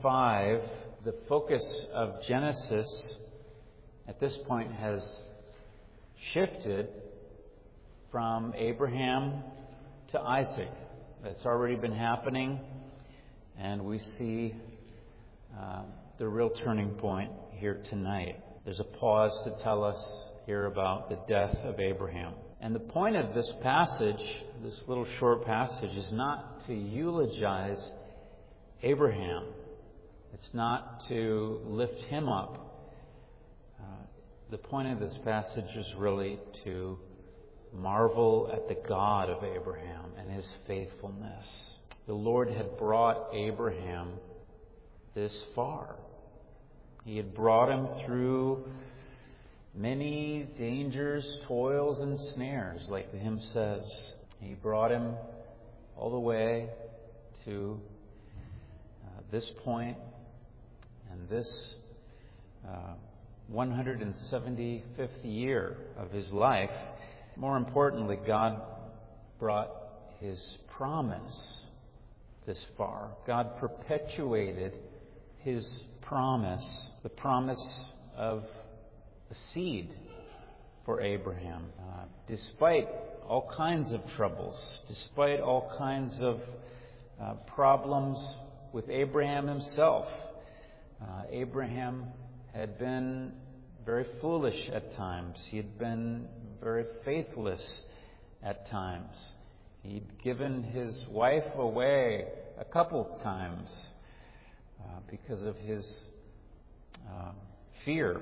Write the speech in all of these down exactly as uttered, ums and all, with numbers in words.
twenty-five, the focus of Genesis at this point has shifted from Abraham to Isaac. That's already been happening, and we see uh, the real turning point here tonight. There's a pause to tell us here about the death of Abraham. And the point of this passage, this little short passage, is not to eulogize Abraham. It's not to lift him up. Uh, the point of this passage is really to marvel at the God of Abraham and his faithfulness. The Lord had brought Abraham this far. He had brought him through many dangers, toils, and snares, like the hymn says. He brought him all the way to uh, this point, and this uh, one hundred seventy-fifth year of his life. More importantly, God brought his promise this far. God perpetuated his promise, the promise of a seed for Abraham. Uh, despite all kinds of troubles, despite all kinds of uh, problems with Abraham himself, uh, Abraham had been very foolish at times. He had been very faithless at times. He'd given his wife away a couple times uh, because of his uh, fear.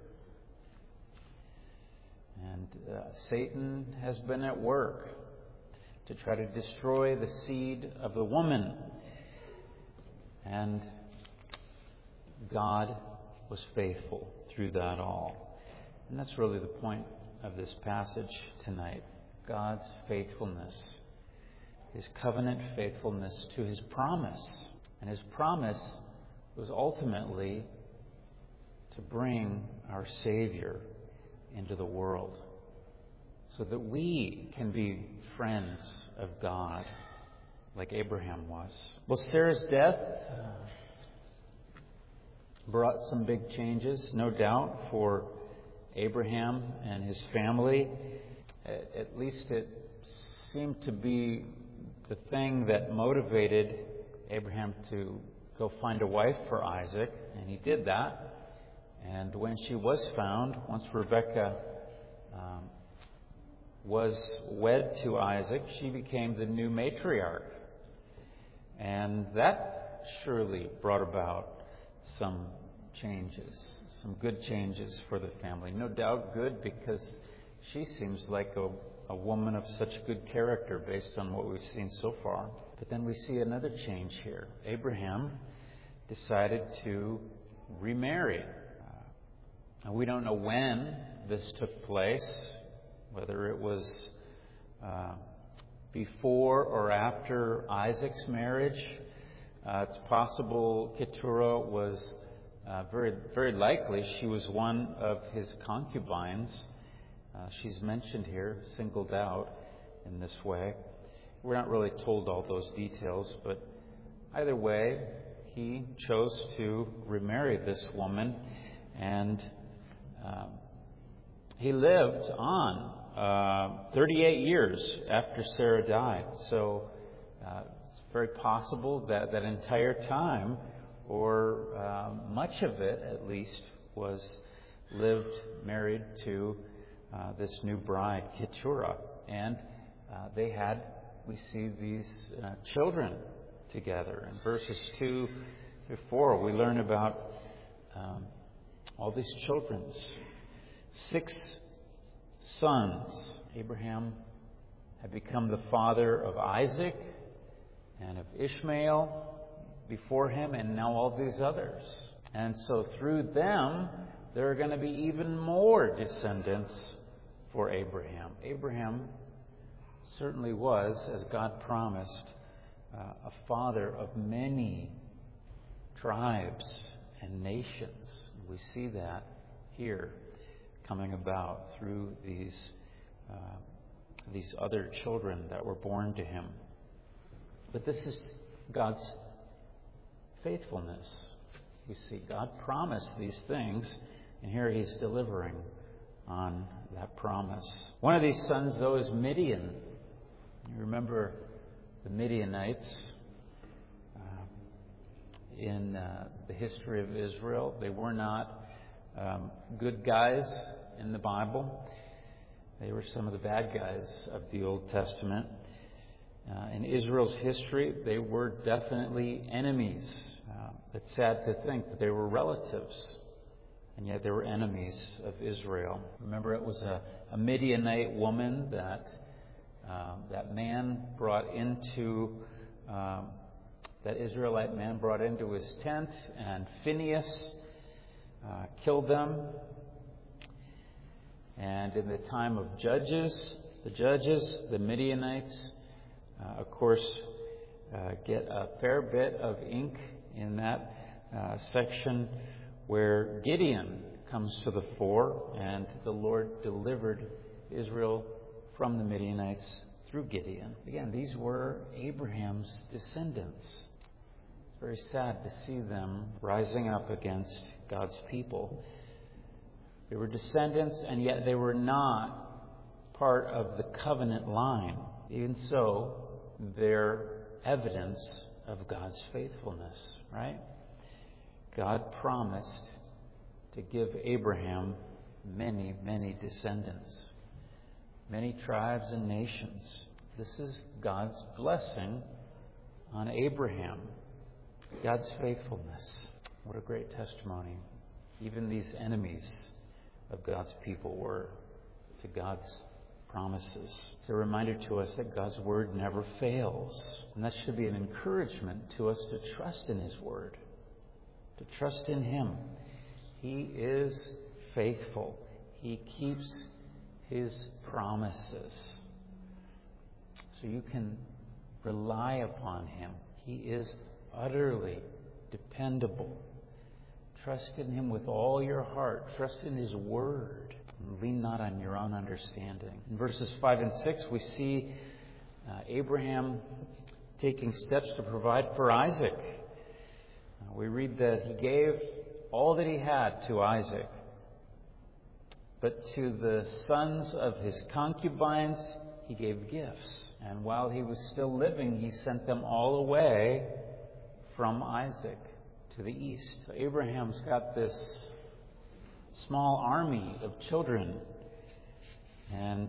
And uh, Satan has been at work to try to destroy the seed of the woman. And God was faithful through that all. And that's really the point of this passage tonight. God's faithfulness. His covenant faithfulness to his promise. And his promise was ultimately to bring our Savior into the world so that we can be friends of God like Abraham was. Well, Sarah's death uh, brought some big changes, no doubt, for Abraham and his family. At least it seemed to be the thing that motivated Abraham to go find a wife for Isaac, and he did that. And when she was found, once Rebekah um, was wed to Isaac, she became the new matriarch. And that surely brought about some changes, some good changes for the family. No doubt good, because she seems like a, a woman of such good character based on what we've seen so far. But then we see another change here. Abraham decided to remarry. Uh, we don't know when this took place, whether it was uh, before or after Isaac's marriage. Uh, it's possible Keturah was uh, very, very likely she was one of his concubines. Uh, she's mentioned here, singled out in this way. We're not really told all those details, but either way, he chose to remarry this woman, and uh, he lived on uh, thirty-eight years after Sarah died. So uh, it's very possible that that entire time, or uh, much of it at least, was lived married to uh, this new bride, Keturah. And uh, they had, we see these uh, children together. In verses two through four, we learn about um, all these children. Six sons. Abraham had become the father of Isaac and of Ishmael before him, and now all these others. And so through them, there are going to be even more descendants for Abraham. Abraham certainly was, as God promised, uh, a father of many tribes and nations. We see that here coming about through these uh, these other children that were born to him. But this is God's faithfulness. We see God promised these things, and here He's delivering on that promise. One of these sons, though, is Midian. You remember the Midianites uh, in uh, the history of Israel. They were not um, good guys in the Bible. They were some of the bad guys of the Old Testament. Uh, in Israel's history, they were definitely enemies. Uh, it's sad to think that they were relatives, and yet they were enemies of Israel. Remember, it was a, a Midianite woman that um, that man brought into, um, that Israelite man brought into his tent, and Phinehas uh, killed them. And in the time of Judges, the Judges, the Midianites, uh, of course, uh, get a fair bit of ink in that uh, section where Gideon comes to the fore, and the Lord delivered Israel from the Midianites through Gideon. Again, these were Abraham's descendants. It's very sad to see them rising up against God's people. They were descendants, and yet they were not part of the covenant line. Even so, they're evidence of God's faithfulness, right? God promised to give Abraham many, many descendants, many tribes and nations. This is God's blessing on Abraham, God's faithfulness. What a great testimony. Even these enemies of God's people were to God's promises. It's a reminder to us that God's Word never fails. And that should be an encouragement to us to trust in His Word, to trust in Him. He is faithful. He keeps His promises. So you can rely upon Him. He is utterly dependable. Trust in Him with all your heart. Trust in His Word. And lean not on your own understanding. In verses five and six, we see uh, Abraham taking steps to provide for Isaac. Uh, we read that he gave all that he had to Isaac. But to the sons of his concubines, he gave gifts. And while he was still living, he sent them all away from Isaac to the east. So Abraham's got this small army of children, and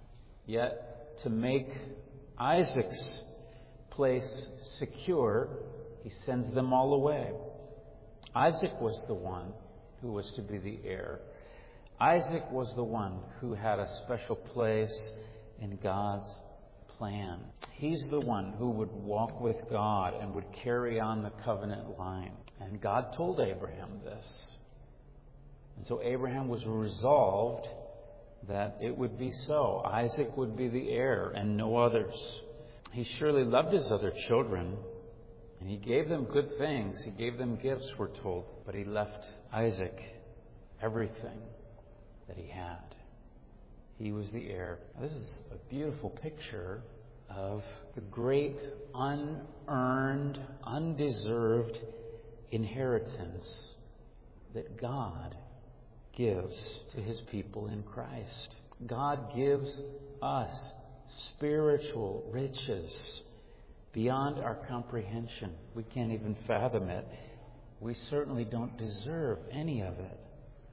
yet to make Isaac's place secure, he sends them all away. Isaac was the one who was to be the heir. Isaac was the one who had a special place in God's plan. He's the one who would walk with God and would carry on the covenant line. And God told Abraham this. And so Abraham was resolved that it would be so. Isaac would be the heir and no others. He surely loved his other children, and he gave them good things. He gave them gifts, we're told. But he left Isaac everything that he had. He was the heir. Now, this is a beautiful picture of the great unearned, undeserved inheritance that God gives to His people in Christ. God gives us spiritual riches beyond our comprehension. We can't even fathom it. We certainly don't deserve any of it.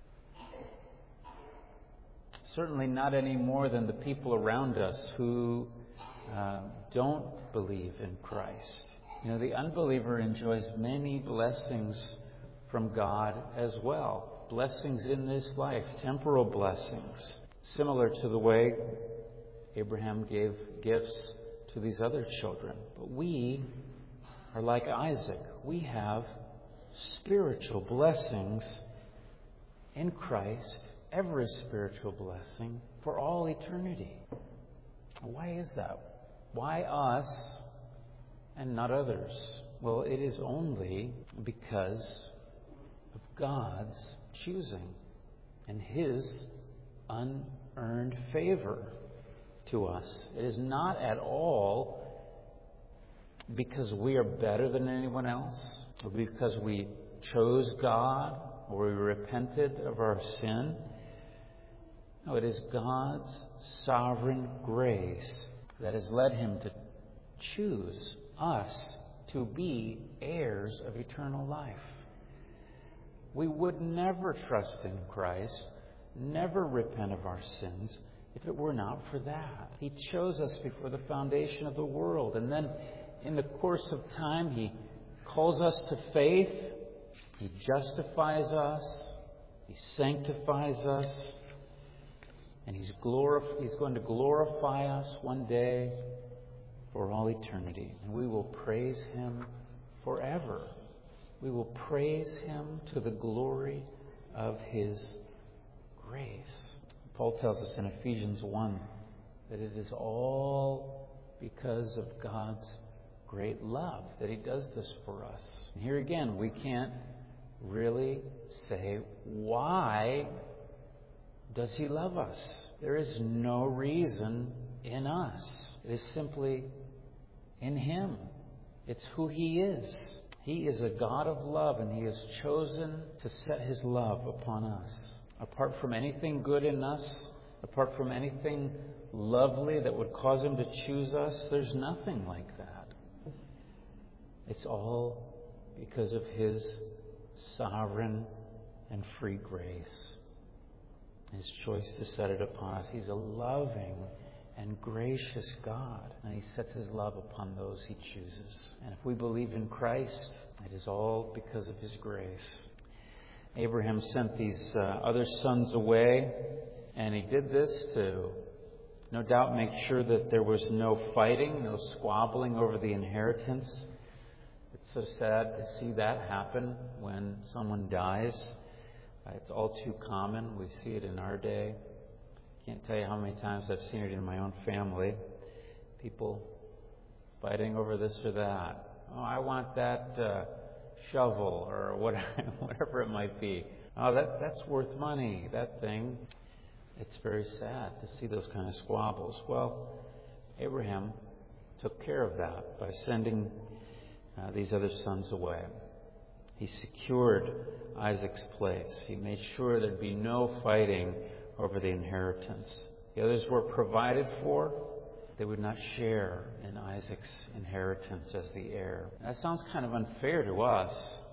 Certainly not any more than the people around us who uh, don't believe in Christ. You know, the unbeliever enjoys many blessings from God as well. Blessings in this life, temporal blessings, similar to the way Abraham gave gifts to these other children. But we are like Isaac. We have spiritual blessings in Christ, every spiritual blessing for all eternity. Why is that? Why us and not others? Well, it is only because of God's choosing and His unearned favor to us. It is not at all because we are better than anyone else. or because we chose God or we repented of our sin. No, it is God's sovereign grace that has led Him to choose us to be heirs of eternal life. We would never trust in Christ, never repent of our sins, if it were not for that. He chose us before the foundation of the world. And then in the course of time, He calls us to faith. He justifies us. He sanctifies us. And He's, glorif- he's going to glorify us one day for all eternity. And we will praise Him forever. We will praise Him to the glory of His grace. Paul tells us in Ephesians one that it is all because of God's great love that He does this for us. And here again, we can't really say, why does He love us? There is no reason in us. It is simply in Him. It's who He is. He is a God of love, and He has chosen to set His love upon us. Apart from anything good in us, apart from anything lovely that would cause Him to choose us, there's nothing like that. It's all because of His sovereign and free grace. His choice to set it upon us. He's a loving and gracious God, and He sets His love upon those He chooses. And if we believe in Christ, it is all because of His grace. Abraham sent these uh, other sons away, and he did this to, no doubt, make sure that there was no fighting, no squabbling over the inheritance. It's so sad to see that happen when someone dies. Uh, it's all too common. We see it in our day. Can't tell you how many times I've seen it in my own family. People fighting over this or that. Oh, I want that uh, shovel or whatever, whatever it might be. Oh, that that's worth money, that thing. It's very sad to see those kind of squabbles. Well, Abraham took care of that by sending uh, these other sons away. He secured Isaac's place. He made sure there'd be no fighting over the inheritance. The others were provided for. They would not share in Isaac's inheritance as the heir. That sounds kind of unfair to us.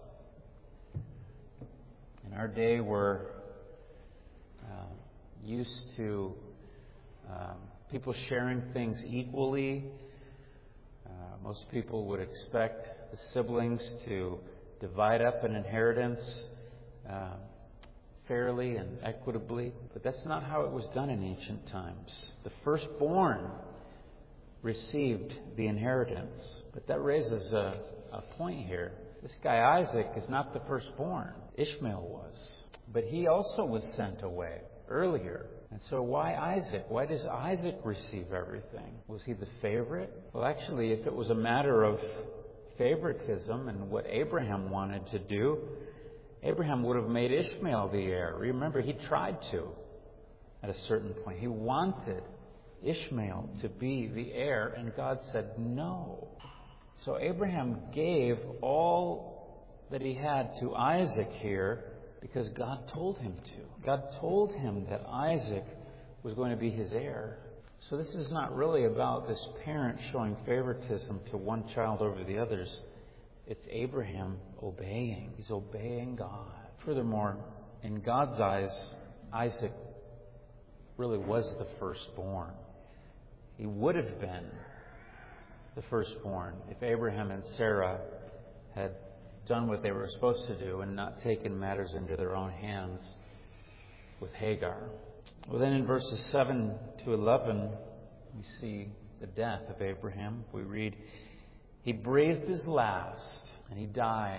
In our day, we're uh, used to um, people sharing things equally. Uh, most people would expect the siblings to divide up an inheritance uh, fairly and equitably. But that's not how it was done in ancient times. The firstborn received the inheritance. But that raises a, a point here. This guy Isaac is not the firstborn. Ishmael was. But he also was sent away earlier. And so why Isaac? Why does Isaac receive everything? Was he the favorite? Well, actually, if it was a matter of favoritism and what Abraham wanted to do, Abraham would have made Ishmael the heir. Remember, he tried to at a certain point. He wanted Ishmael to be the heir, and God said no. So Abraham gave all that he had to Isaac here because God told him to. God told him that Isaac was going to be his heir. So this is not really about this parent showing favoritism to one child over the others. It's Abraham obeying. He's obeying God. Furthermore, in God's eyes, Isaac really was the firstborn. He would have been the firstborn if Abraham and Sarah had done what they were supposed to do and not taken matters into their own hands with Hagar. Well, then in verses seven to eleven, we see the death of Abraham. We read, he breathed his last and he died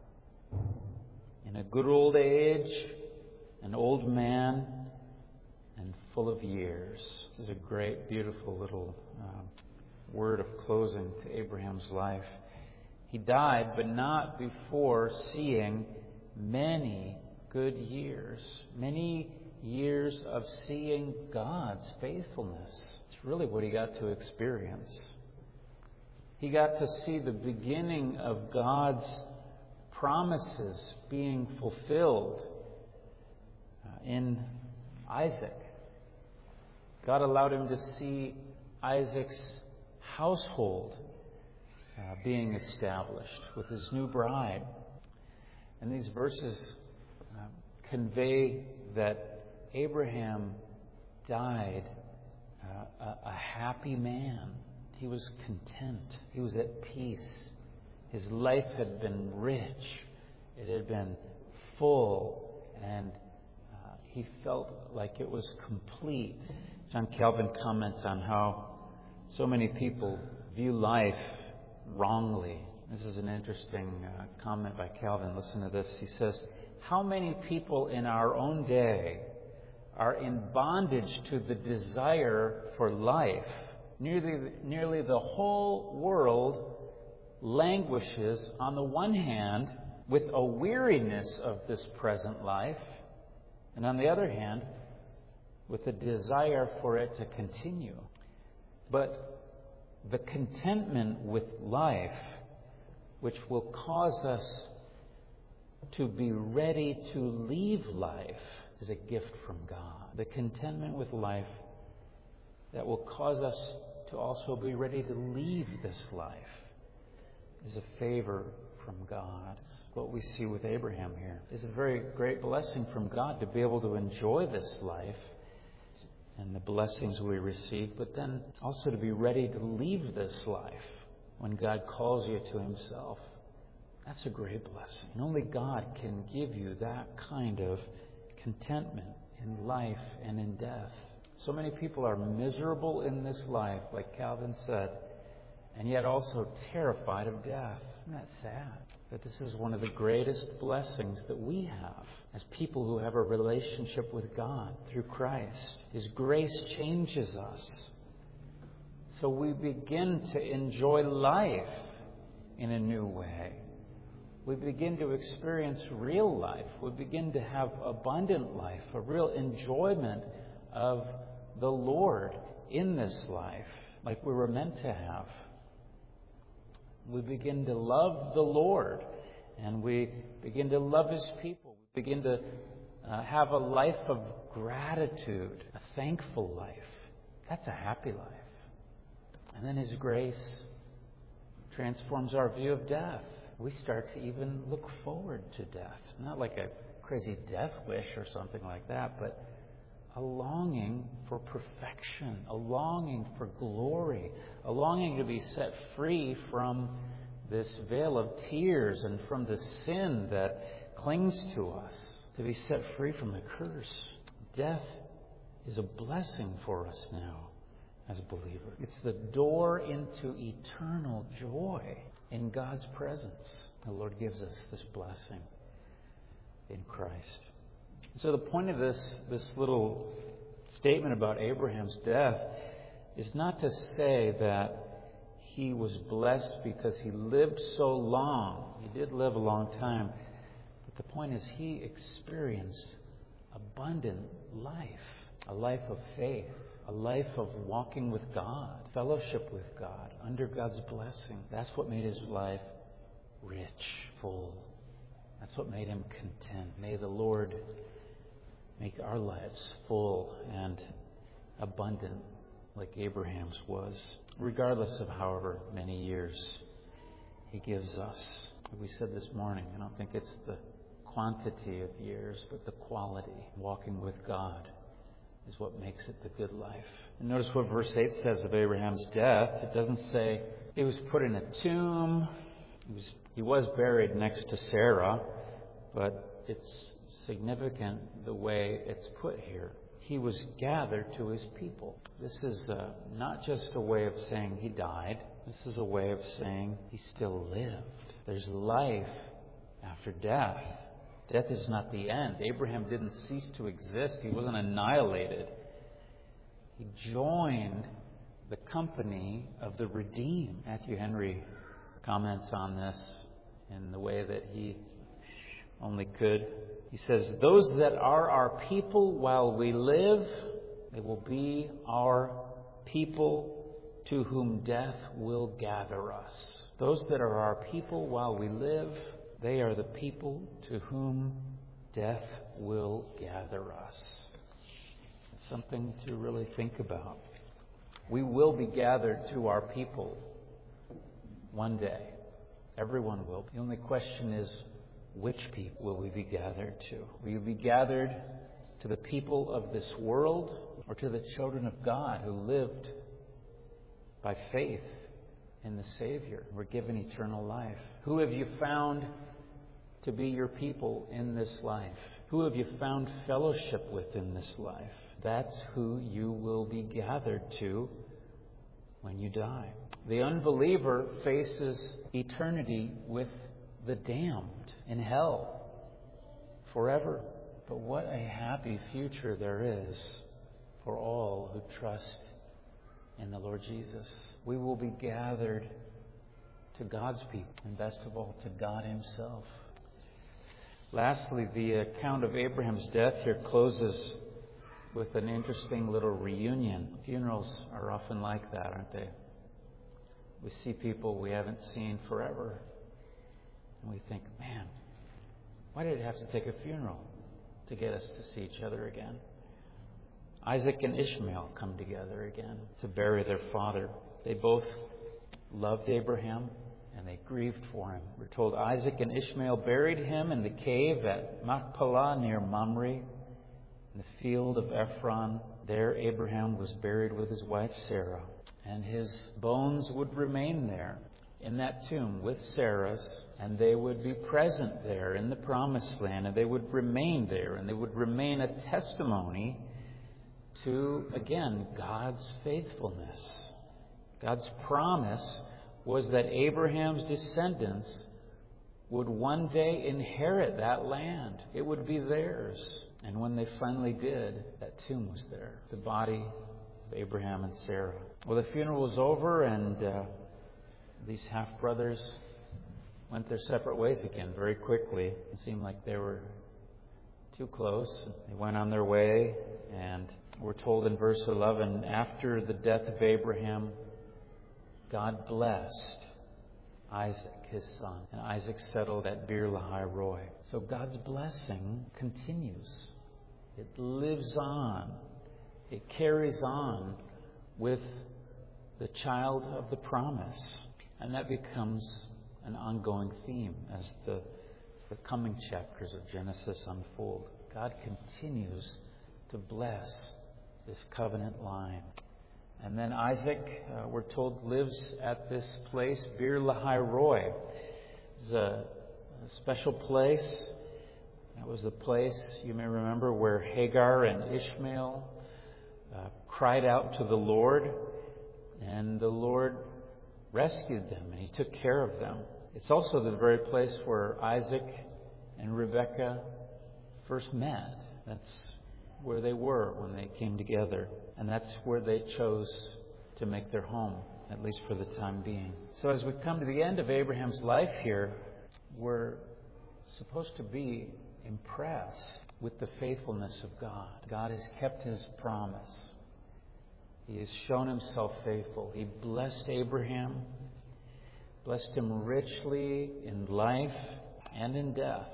in a good old age, an old man, and full of years. This is a great, beautiful little uh, word of closing to Abraham's life. He died, but not before seeing many good years. Many years of seeing God's faithfulness. It's really what he got to experience. He got to see the beginning of God's promises being fulfilled uh, in Isaac. God allowed him to see Isaac's household uh, being established with his new bride. And these verses uh, convey that Abraham died uh, a, a happy man. He was content. He was at peace. His life had been rich. It had been full. And uh, he felt like it was complete. John Calvin comments on how so many people view life wrongly. This is an interesting uh, comment by Calvin. Listen to this. He says, "How many people in our own day are in bondage to the desire for life? Nearly, nearly the whole world languishes, on the one hand, with a weariness of this present life, and on the other hand, with a desire for it to continue. But the contentment with life, which will cause us to be ready to leave life, is a gift from God. The contentment with life that will cause us to also be ready to leave this life is a favor from God. It's what we see with Abraham here. It's a very great blessing from God to be able to enjoy this life and the blessings we receive, but then also to be ready to leave this life when God calls you to Himself. That's a great blessing. And only God can give you that kind of contentment in life and in death. So many people are miserable in this life, like Calvin said, and yet also terrified of death. Isn't that sad? That this is one of the greatest blessings that we have as people who have a relationship with God through Christ. His grace changes us. So we begin to enjoy life in a new way. We begin to experience real life. We begin to have abundant life, a real enjoyment of the Lord in this life, like we were meant to have. We begin to love the Lord, and we begin to love His people. We begin to uh, have a life of gratitude, a thankful life. That's a happy life. And then His grace transforms our view of death. We start to even look forward to death. Not like a crazy death wish or something like that, but a longing for perfection, a longing for glory, a longing to be set free from this veil of tears and from the sin that clings to us, to be set free from the curse. Death is a blessing for us now as believers. It's the door into eternal joy in God's presence. The Lord gives us this blessing in Christ. So the point of this, this little statement about Abraham's death is not to say that he was blessed because he lived so long. He did live a long time. But the point is he experienced abundant life, a life of faith, a life of walking with God, fellowship with God, under God's blessing. That's what made his life rich, full. That's what made him content. May the Lord make our lives full and abundant like Abraham's was, regardless of however many years He gives us. Like we said this morning, I don't think it's the quantity of years, but the quality. Walking with God is what makes it the good life. And notice what verse eight says of Abraham's death. It doesn't say he was put in a tomb. He was, he was buried next to Sarah, but it's significant the way it's put here. He was gathered to his people. This is uh, not just a way of saying he died. This is a way of saying he still lived. There's life after death. Death is not the end. Abraham didn't cease to exist. He wasn't annihilated. He joined the company of the redeemed. Matthew Henry comments on this in the way that he only could. He says, "Those that are our people while we live, they will be our people to whom death will gather us." Those that are our people while we live They are the people to whom death will gather us. It's something to really think about. We will be gathered to our people one day. Everyone will. The only question is, which people will we be gathered to? Will you be gathered to the people of this world, or to the children of God who lived by faith in the Savior, were given eternal life? Who have you found to be your people in this life? Who have you found fellowship with in this life? That's who you will be gathered to when you die. The unbeliever faces eternity with the damned in hell forever. But what a happy future there is for all who trust in the Lord Jesus. We will be gathered to God's people, and best of all, to God Himself. Lastly, the account of Abraham's death here closes with an interesting little reunion. Funerals are often like that, aren't they? We see people we haven't seen forever, and we think, man, why did it have to take a funeral to get us to see each other again? Isaac and Ishmael come together again to bury their father. They both loved Abraham, and they grieved for him. We're told Isaac and Ishmael buried him in the cave at Machpelah near Mamre, in the field of Ephron. There Abraham was buried with his wife Sarah, and his bones would remain there in that tomb with Sarah's, and they would be present there in the promised land, and they would remain there, and they would remain a testimony to, again, God's faithfulness. God's promise was that Abraham's descendants would one day inherit that land. It would be theirs. And when they finally did, that tomb was there, the body of Abraham and Sarah. Well, the funeral was over, and uh, these half-brothers went their separate ways again very quickly. It seemed like they were too close. They went on their way, and we're told in verse eleven, after the death of Abraham, God blessed Isaac, his son, and Isaac settled at Beer Lahai Roi. So God's blessing continues. It lives on. It carries on with the child of the promise. And that becomes an ongoing theme as the, the coming chapters of Genesis unfold. God continues to bless this covenant line. And then Isaac, uh, we're told, lives at this place, Beer Lahai Roi. It's a, a special place. That was the place, you may remember, where Hagar and Ishmael uh, cried out to the Lord, and the Lord rescued them, and He took care of them. It's also the very place where Isaac and Rebekah first met. That's where they were when they came together. And that's where they chose to make their home, at least for the time being. So as we come to the end of Abraham's life here, we're supposed to be impressed with the faithfulness of God. God has kept His promise. He has shown Himself faithful. He blessed Abraham, blessed him richly in life and in death.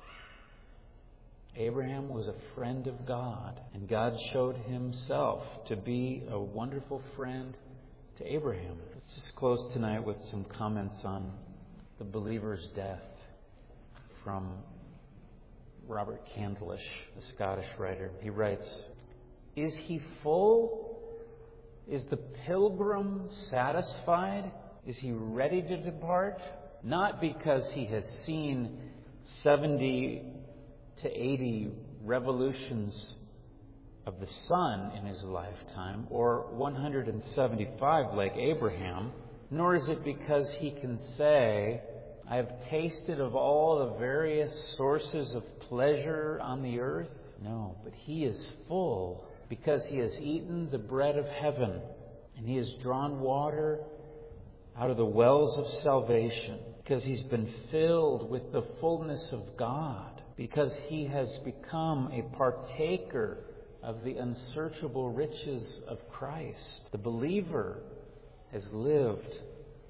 Abraham was a friend of God, and God showed Himself to be a wonderful friend to Abraham. Let's just close tonight with some comments on the believer's death from Robert Candlish, the Scottish writer. He writes, "Is he full? Is the pilgrim satisfied? Is he ready to depart? Not because he has seen seventy to eighty revolutions of the sun in his lifetime, or one hundred seventy-five like Abraham, nor is it because he can say, I have tasted of all the various sources of pleasure on the earth. No, but he is full because he has eaten the bread of heaven, and he has drawn water out of the wells of salvation, because he's been filled with the fullness of God, because he has become a partaker of the unsearchable riches of Christ. The believer has lived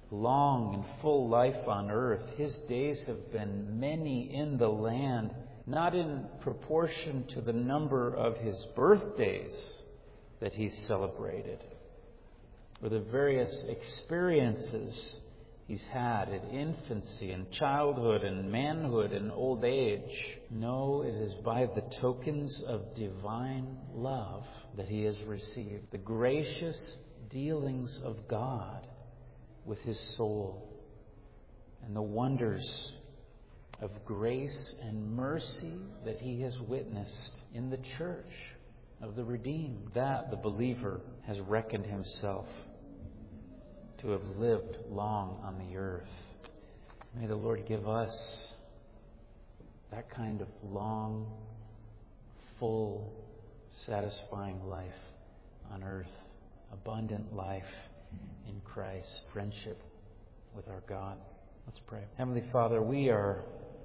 long and full life on earth. His days have been many in the land, not in proportion to the number of his birthdays that he celebrated, or the various experiences he's had in infancy and childhood and manhood and old age. No, it is by the tokens of divine love that he has received, the gracious dealings of God with his soul, and the wonders of grace and mercy that he has witnessed in the church of the redeemed. That the believer has reckoned himself to have lived long on the earth. May the Lord give us that kind of long, full, satisfying life on earth, abundant life in Christ, friendship with our God. Let's pray. Heavenly Father, we are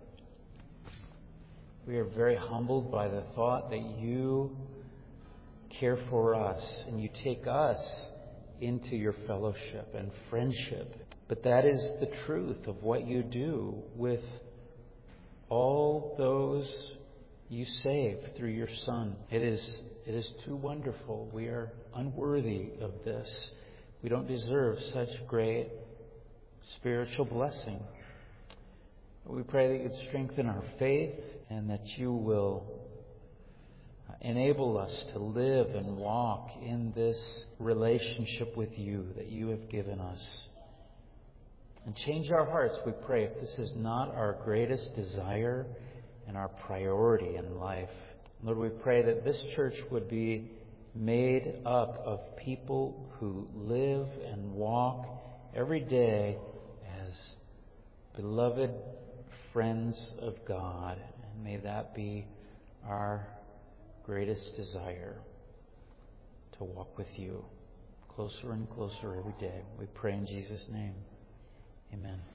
we are very humbled by the thought that you care for us and you take us into your fellowship and friendship. But that is the truth of what you do with all those you save through your Son. It is it is too wonderful. We are unworthy of this. We don't deserve such great spiritual blessing. We pray that you'd strengthen our faith and that you will enable us to live and walk in this relationship with you that you have given us. And change our hearts, we pray, if this is not our greatest desire and our priority in life. Lord, we pray that this church would be made up of people who live and walk every day as beloved friends of God. And may that be our greatest desire, to walk with you closer and closer every day. We pray in Jesus' name. Amen.